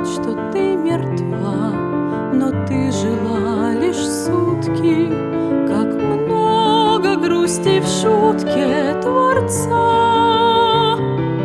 сказать, что ты мертва, но ты жила лишь сутки. Как много грусти в шутке Творца.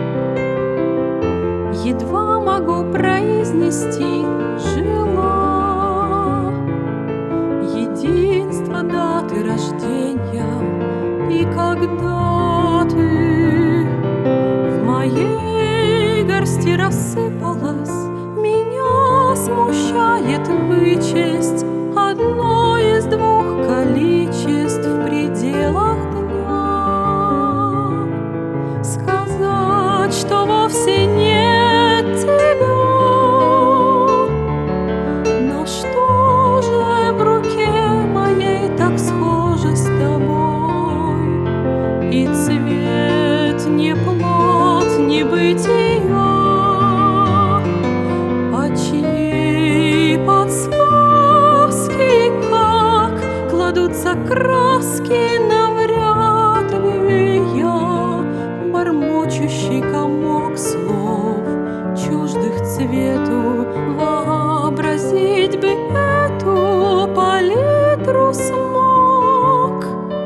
Едва могу произнести «жила». Единство даты рождения и когда ты в моей горсти рассыпалась, меня смущает вычесть одно из двух количеств в пределах дня. Сказать, что вовсе нет тебя, но что же в руке моей так схоже с тобой? И цвет не плод, не бытия, по чьей подсказке и как кладутся краски, навряд ли я, бормочущий комок слов, чуждых цвету, вообразить бы эту палитру смог.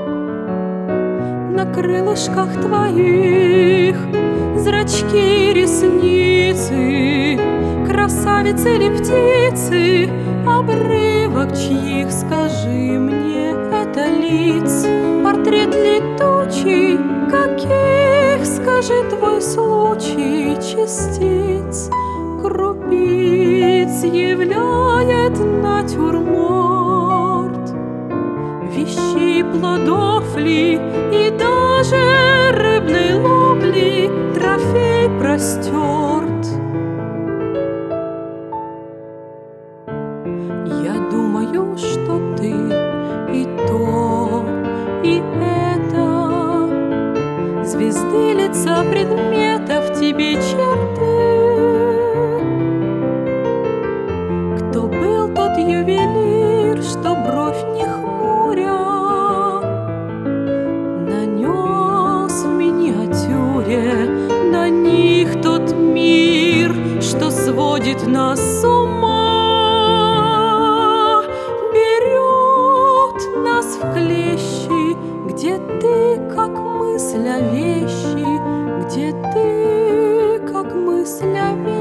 На крылышках твоих зрачки, ресницы, красавицы или птицы, обрывок чьих, скажи мне, это лиц, портрет летучий, каких, скажи, твой случай, частиц, крупиц являет натюрморт, вещей, плодов ли и даже рыбной ловли трофей простерт. Я думаю, что ты и то, и это, звезды, лица, предметов, тебе черты. Кто был тот ювелир, что бровь не хмуря нанес в миниатюре на них тот мир, что сводит нас с ума, берет нас в клещи, где ты, как мысль о вещи, где ты, как мысль о вещи.